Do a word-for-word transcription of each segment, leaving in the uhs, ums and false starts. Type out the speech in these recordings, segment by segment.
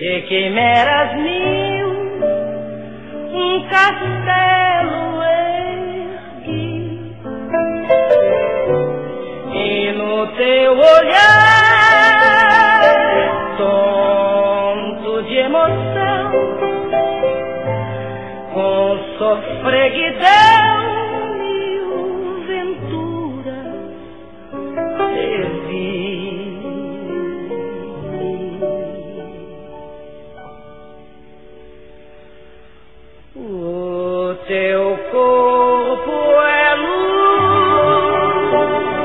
de quimeras mil, um castelo ergui, e no teu olhar tonto de emoção, com sofreguidão mil venturas servi. O teu corpo é luz,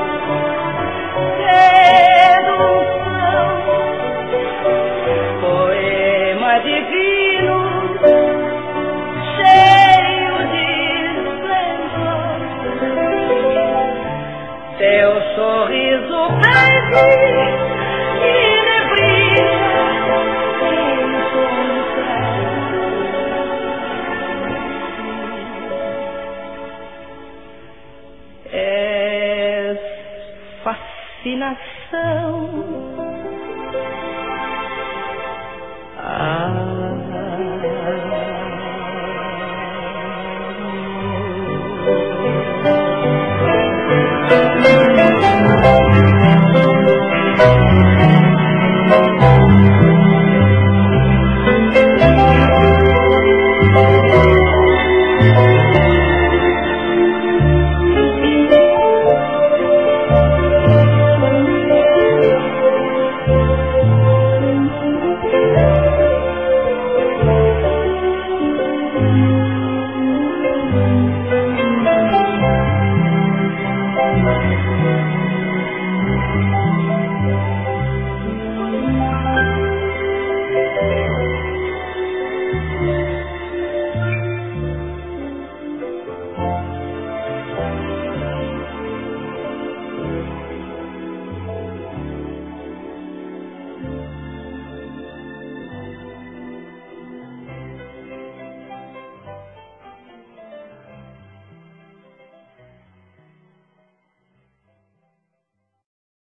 sedução, poema divino, cheio de esplendor. Teu sorriso baby e neblina és fascinação